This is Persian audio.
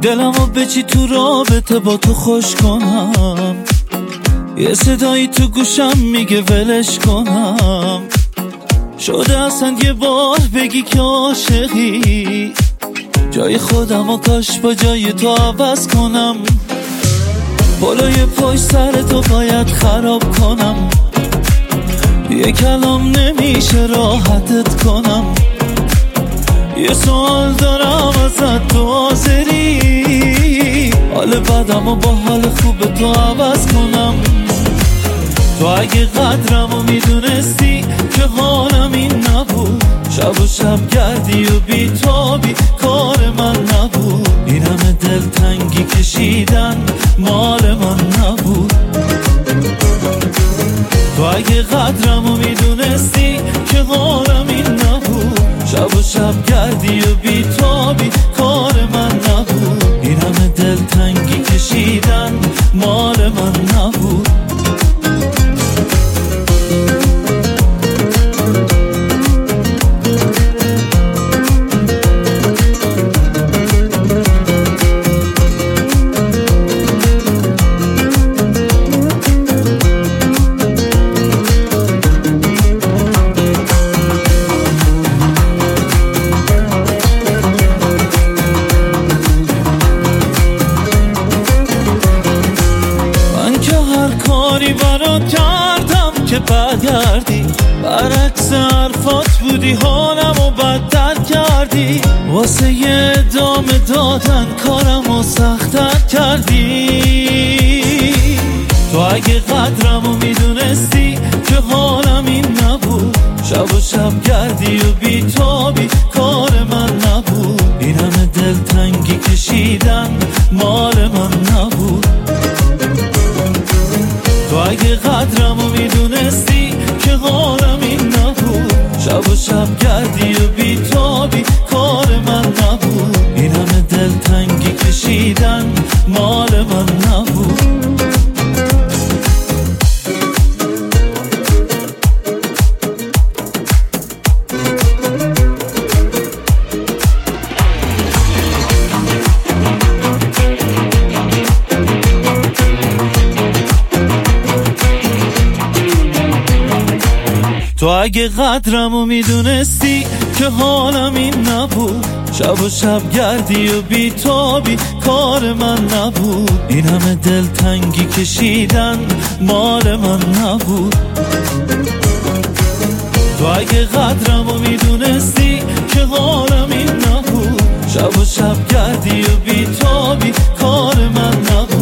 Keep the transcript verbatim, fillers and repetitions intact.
دلمو بچی تو رابطه با تو خوش کنم، یه صدایی تو گوشم میگه ولش کنم. شده اصلا یه بار بگی که عاشقی، جای خودم و کاش با جای تو عوض کنم. بالای پای سر تو باید خراب کنم، یه کلام نمیشه راحتت کنم. یه سوال دارم ازت، تو حاضری حال بدم و با حال خوب تو عوض کنم؟ تو اگه قدرمو میدونستی که حالم این نبود، شب و شب گردی و بیتابی کار من نبود. این همه دلتنگی کشیدن مال من نبود. تو اگه قدرمو میدونستی که حالم این نبود، شب و شب گردی و بیتابی کار من نبود. این همه دلتنگی کشیدن مال من نبود. کاری برات کردم که برگردی، برعکس حرفات بودی حالمو بدتر کردی. واسه یه ادامه دادن کارمو سخت‌تر کردی. تو اگه قدرمو میدونستی که حالم این نبود، شب و شب گردی و بیتابی کار من نبود. این همه دلتنگی کشیدن مال من نبود. تو اگه قدرمو میدونستی که حالم این نبود، شب و شب گردی و بیتابی کار من نبود. این همه دلتنگی کشیدن مال من نبود. تو اگه قدرمو میدونستی که حالم این نبود، شب و شب گردی و بیتابی کار من نبود. این همه دلتنگی کشیدن مال من نبود. تو اگه قدرمو میدونستی که حالم این نبود، شب و شب گردی و بیتابی کار من نبود.